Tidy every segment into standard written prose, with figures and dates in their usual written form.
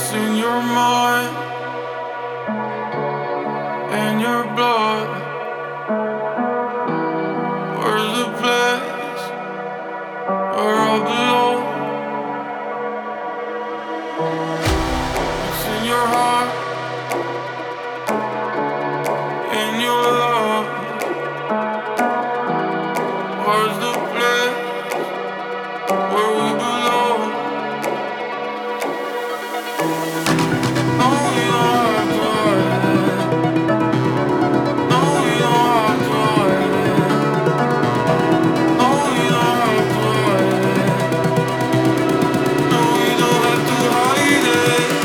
It's in your mind and your blood. Where's the place where I belong? It's in your heart and your love. Where's the place where we belong? No, we don't have to hide it. No, we don't have to hide it. No, we don't have to hide it. No, we don't have to hide it.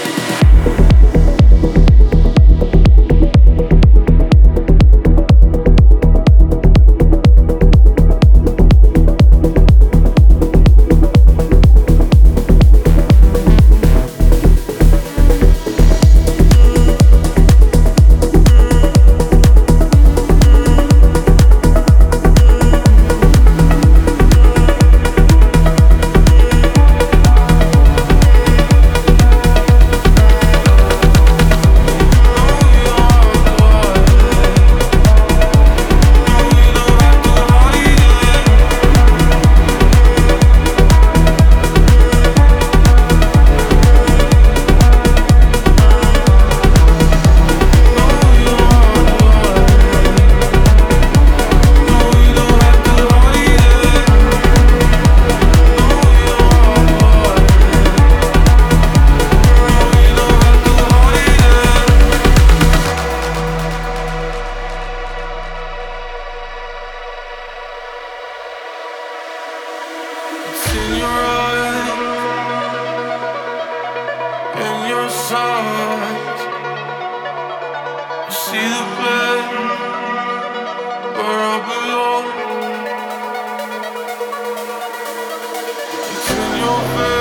It's in your eyes and your sighs. I see the place where I belong. It's in your face.